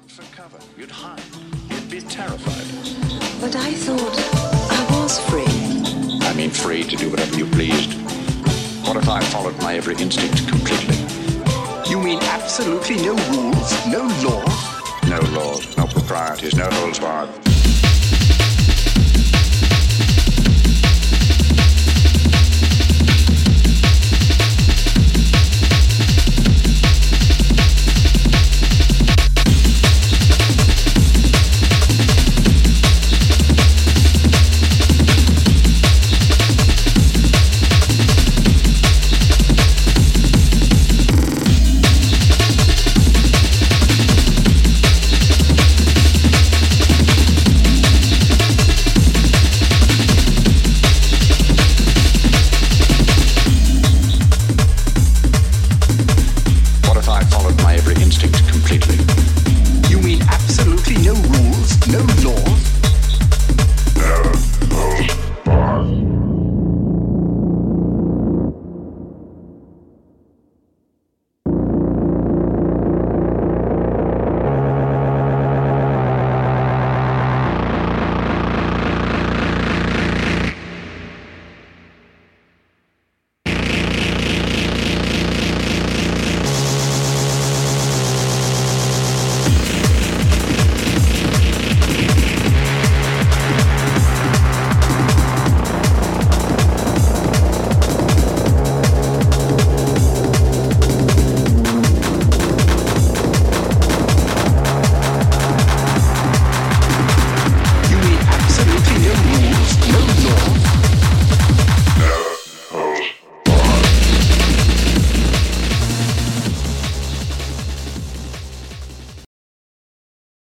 For cover, you'd hide, you'd be terrified. But I thought I was free. I mean free to do whatever you pleased. What if I followed my every instinct completely? You mean absolutely no rules, no laws? No laws, no proprieties, no holds barred.